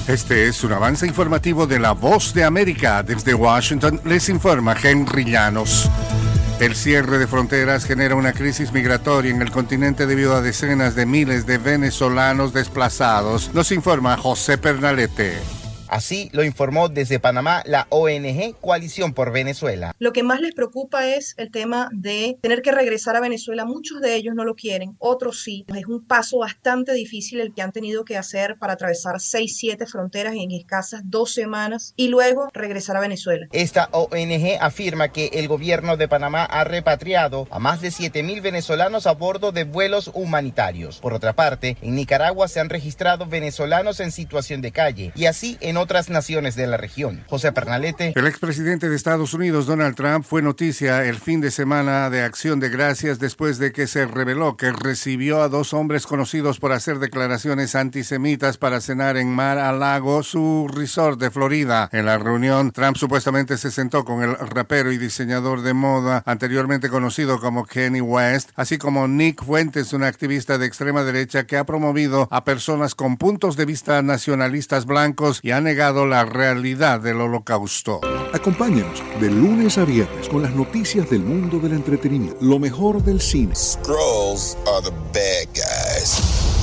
Este es un avance informativo de La Voz de América. Desde Washington les informa Henry Llanos. El cierre de fronteras genera una crisis migratoria en el continente debido a decenas de miles de venezolanos desplazados. Nos informa José Pernalete. Así lo informó desde Panamá la ONG Coalición por Venezuela. Lo que más les preocupa es el tema de tener que regresar a Venezuela. Muchos de ellos no lo quieren, otros sí. Es un paso bastante difícil el que han tenido que hacer para atravesar 6-7 fronteras en escasas 2 semanas y luego regresar a Venezuela. Esta ONG afirma que el gobierno de Panamá ha repatriado a más de 7,000 venezolanos a bordo de vuelos humanitarios. Por otra parte, en Nicaragua se han registrado venezolanos en situación de calle y así en otras naciones de la región. José Pernalete. El expresidente de Estados Unidos, Donald Trump, fue noticia el fin de semana de Acción de Gracias después de que se reveló que recibió a 2 hombres conocidos por hacer declaraciones antisemitas para cenar en Mar-a-Lago, su resort de Florida. En la reunión, Trump supuestamente se sentó con el rapero y diseñador de moda anteriormente conocido como Kanye West, así como Nick Fuentes, un activista de extrema derecha que ha promovido a personas con puntos de vista nacionalistas blancos y ha negado la realidad del Holocausto. Acompáñanos de lunes a viernes con las noticias del mundo del entretenimiento, lo mejor del cine. Skrulls are the bad guys.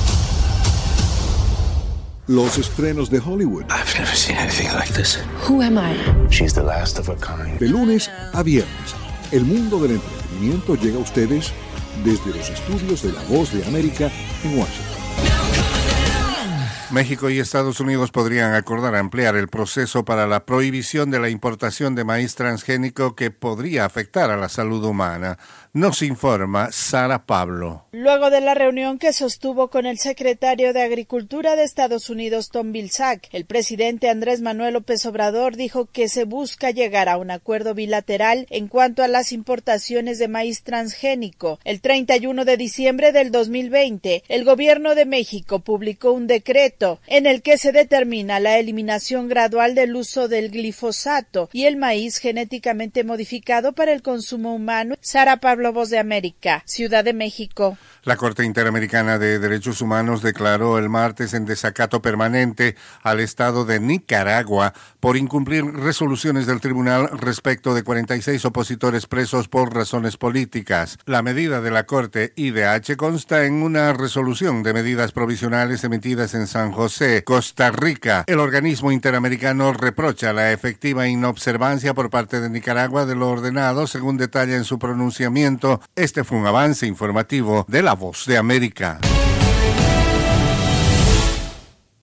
Los estrenos de Hollywood. I've never seen anything like this. Who am I? She's the last of her kind. De lunes a viernes, el mundo del entretenimiento llega a ustedes desde los estudios de La Voz de América en Washington. México y Estados Unidos podrían acordar ampliar el proceso para la prohibición de la importación de maíz transgénico que podría afectar a la salud humana. Nos informa Sara Pablo. Luego de la reunión que sostuvo con el secretario de Agricultura de Estados Unidos, Tom Vilsack, el presidente Andrés Manuel López Obrador dijo que se busca llegar a un acuerdo bilateral en cuanto a las importaciones de maíz transgénico. El 31 de diciembre del 2020, el gobierno de México publicó un decreto en el que se determina la eliminación gradual del uso del glifosato y el maíz genéticamente modificado para el consumo humano. Sara Pablo, Voz de América, Ciudad de México. La Corte Interamericana de Derechos Humanos declaró el martes en desacato permanente al Estado de Nicaragua por incumplir resoluciones del tribunal respecto de 46 opositores presos por razones políticas. La medida de la Corte IDH consta en una resolución de medidas provisionales emitidas en San José, Costa Rica. El organismo interamericano reprocha la efectiva inobservancia por parte de Nicaragua de lo ordenado, según detalla en su pronunciamiento. Este fue un avance informativo de La Voz de América.